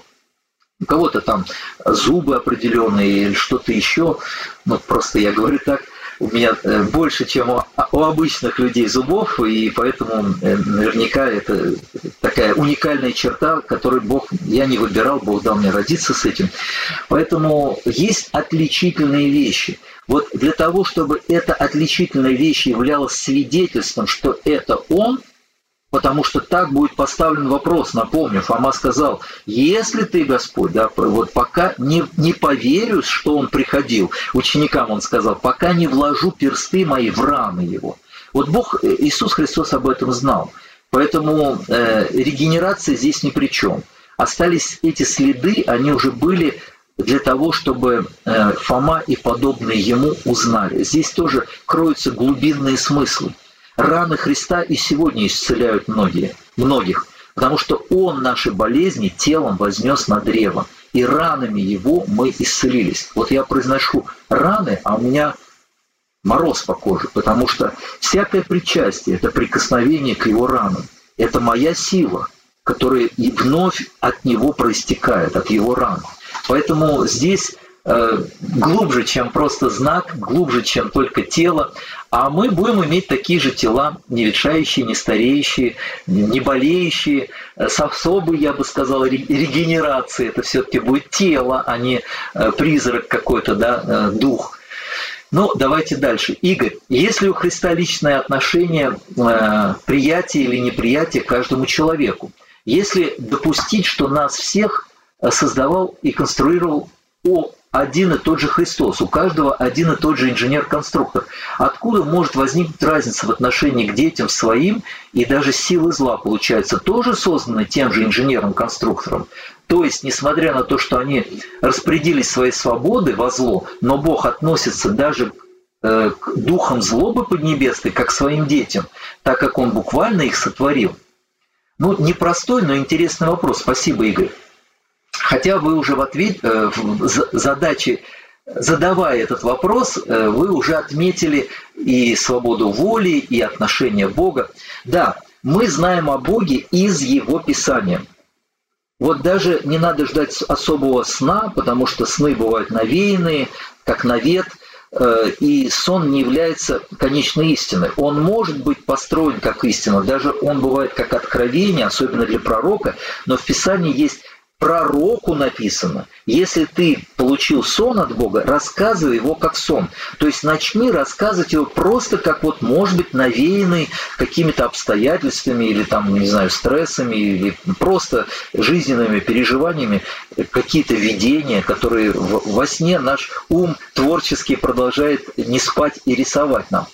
У кого-то там зубы определенные или что-то еще, ну, просто я говорю так, у меня больше, чем у, у обычных людей зубов, и поэтому наверняка это такая уникальная черта, которую Бог, я не выбирал, Бог дал мне родиться с этим. Поэтому есть отличительные вещи. Вот для того, чтобы эта отличительная вещь являлась свидетельством, что это Он, потому что так будет поставлен вопрос, напомню, Фома сказал, если ты, Господь, да, вот пока не, не поверю, что он приходил, ученикам он сказал, пока не вложу персты мои в раны его. Вот Бог, Иисус Христос об этом знал, поэтому э, регенерация здесь ни при чем. остались эти следы, они уже были для того, чтобы Фома и подобные ему узнали. Здесь тоже кроются глубинные смыслы. Раны Христа и сегодня исцеляют многие, многих, потому что Он наши болезни телом вознес на древо, и ранами Его мы исцелились. Вот я произношу раны, а у меня мороз по коже, потому что всякое причастие – это прикосновение к Его ранам. Это моя сила, которая и вновь от Него проистекает, от Его ран. Поэтому здесь э, глубже, чем просто знак, глубже, чем только тело. А мы будем иметь такие же тела, не ветшающие, не стареющие, не болеющие, с особой, я бы сказал, регенерацией. Это все-таки будет тело, а не призрак какой-то, да, дух. Ну, давайте дальше. Игорь, есть ли у Христа личное отношение, приятие или неприятие к каждому человеку? Если допустить, что нас всех создавал и конструировал о, один и тот же Христос, у каждого один и тот же инженер-конструктор, откуда может возникнуть разница в отношении к детям своим, и даже силы зла, получается, тоже созданы тем же инженером-конструктором? То есть, несмотря на то, что они распорядились своей свободы во зло, но Бог относится даже э, к духам злобы поднебесной, как к своим детям, так как Он буквально их сотворил. Ну, непростой, но интересный вопрос. Спасибо, Игорь. Хотя вы уже в ответ, э, в задаче, задавая этот вопрос, э, вы уже отметили и свободу воли, и отношение Бога. Да, мы знаем о Боге из Его Писания. Вот даже не надо ждать особого сна, потому что сны бывают навеянные, как навет, э, и сон не является конечной истиной. Он может быть построен как истина, даже он бывает как откровение, особенно для пророка, но в Писании есть пророку написано, если ты получил сон от Бога, рассказывай его как сон. То есть начни рассказывать его просто как вот, может быть, навеянный какими-то обстоятельствами или там, не знаю, стрессами, или просто жизненными переживаниями, какие-то видения, которые во сне наш ум творчески продолжает не спать и рисовать нам.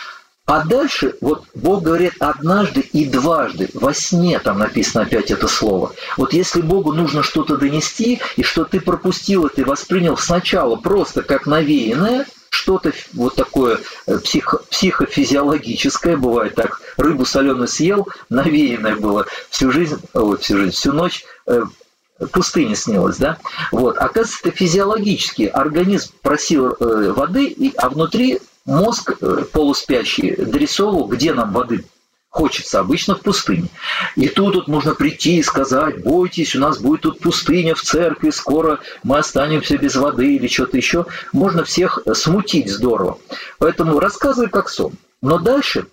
А дальше, вот Бог говорит однажды и дважды, во сне там написано опять это слово. Вот если Богу нужно что-то донести, и что ты пропустил, и ты воспринял сначала просто как навеянное, что-то вот такое психо- психофизиологическое, бывает так, рыбу соленую съел, навеянное было всю жизнь, ой, всю жизнь, всю ночь, э, пустыня снилась, да? Вот, оказывается, это физиологически, организм просил э, воды, и, а внутри мозг полуспящий дорисовывал, где нам воды хочется, обычно в пустыне. И тут вот можно прийти и сказать: бойтесь, у нас будет тут пустыня в церкви, скоро мы останемся без воды или что-то еще. Можно всех смутить здорово. Поэтому рассказывай как сон. Но дальше,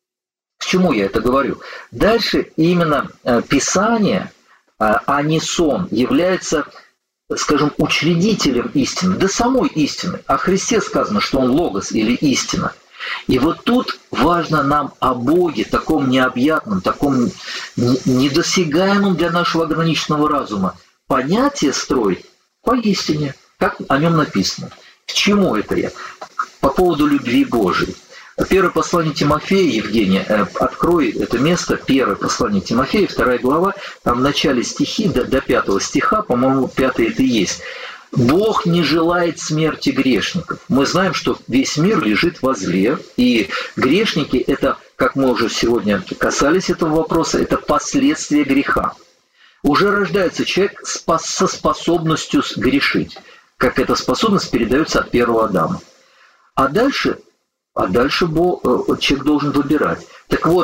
к чему я это говорю? Дальше именно Писание, а не сон, является, скажем, учредителем истины, да самой истины. О Христе сказано, что Он логос или истина. И вот тут важно нам о Боге, таком необъятном, таком недосягаемом для нашего ограниченного разума, понятие строить поистине, как о нем написано. К чему это я? По поводу любви Божией. Первое послание Тимофея, Евгения, открой это место, первое послание Тимофея, вторая глава, там в начале стихи, до, до пятого стиха, по-моему, пятый это и есть. «Бог не желает смерти грешников». Мы знаем, что весь мир лежит во зле, и грешники – это, как мы уже сегодня касались этого вопроса, это последствия греха. Уже рождается человек со способностью грешить, как эта способность передается от первого Адама. А дальше... А дальше человек должен выбирать. Так вот,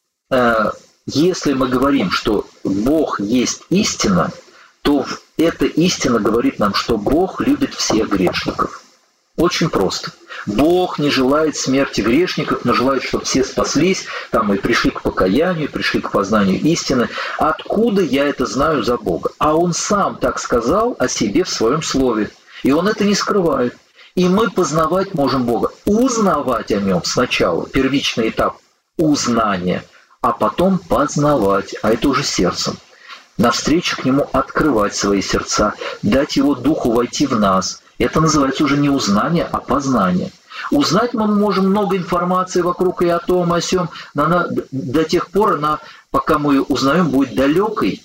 если мы говорим, что Бог есть истина, то эта истина говорит нам, что Бог любит всех грешников. Очень просто. Бог не желает смерти грешников, но желает, чтобы все спаслись, там и пришли к покаянию, пришли к познанию истины. Откуда я это знаю за Бога? А Он сам так сказал о себе в Своем Слове. И Он это не скрывает. И мы познавать можем Бога, узнавать о Нем сначала, первичный этап узнания, а потом познавать, а это уже сердцем. Навстречу к Нему открывать свои сердца, дать Его Духу войти в нас. Это называется уже не узнание, а познание. Узнать мы можем много информации вокруг и о том, и о сём, но она до тех пор, она, пока мы ее узнаем, будет далекой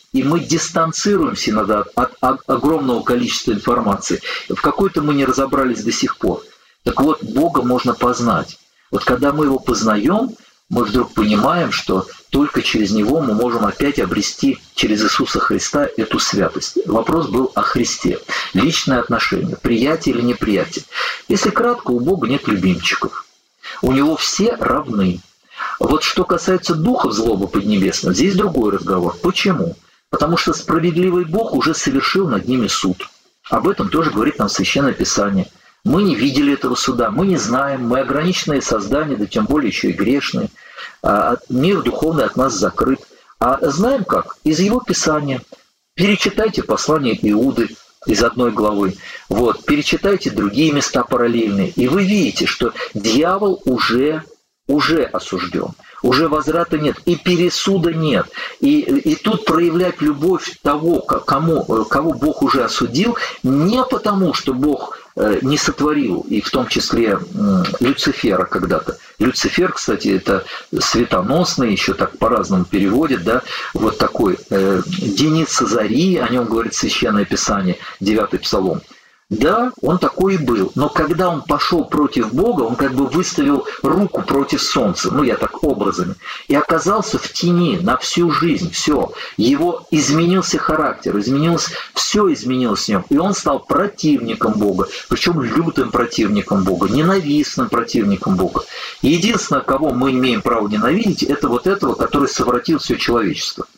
и мы дистанцируемся иногда от, от огромного количества информации. В какой-то мы не разобрались до сих пор. Так вот, Бога можно познать. Вот когда мы его познаем, мы вдруг понимаем, что только через него мы можем опять обрести через Иисуса Христа эту святость. Вопрос был о Христе. Личное отношение, приятие или неприятие. Если кратко, у Бога нет любимчиков. У него все равны. Вот что касается духов злобы поднебесного, здесь другой разговор. Почему? Потому что справедливый Бог уже совершил над ними суд. Об этом тоже говорит нам Священное Писание. Мы не видели этого суда, мы не знаем, мы ограниченные создания, да тем более еще и грешные. Мир духовный от нас закрыт. А знаем как? Из его Писания. Перечитайте послание Иуды из одной главы. Вот, перечитайте другие места параллельные, и вы видите, что дьявол уже, уже осужден. Уже возврата нет, и пересуда нет. И, и тут проявлять любовь того, кому, кого Бог уже осудил, не потому, что Бог не сотворил, и в том числе Люцифера когда-то. Люцифер, кстати, это светоносный, еще так по-разному переводит, да, вот такой э, Денис Сазари, о нем говорит Священное Писание, девятый Псалом. Да, он такой и был, но когда он пошел против Бога, он как бы выставил руку против солнца, ну я так образами, и оказался в тени на всю жизнь, все. Его изменился характер, изменилось, все изменилось в нем, и он стал противником Бога, причем лютым противником Бога, ненавистным противником Бога. И единственное, кого мы имеем право ненавидеть, это вот этого, который совратил все человечество.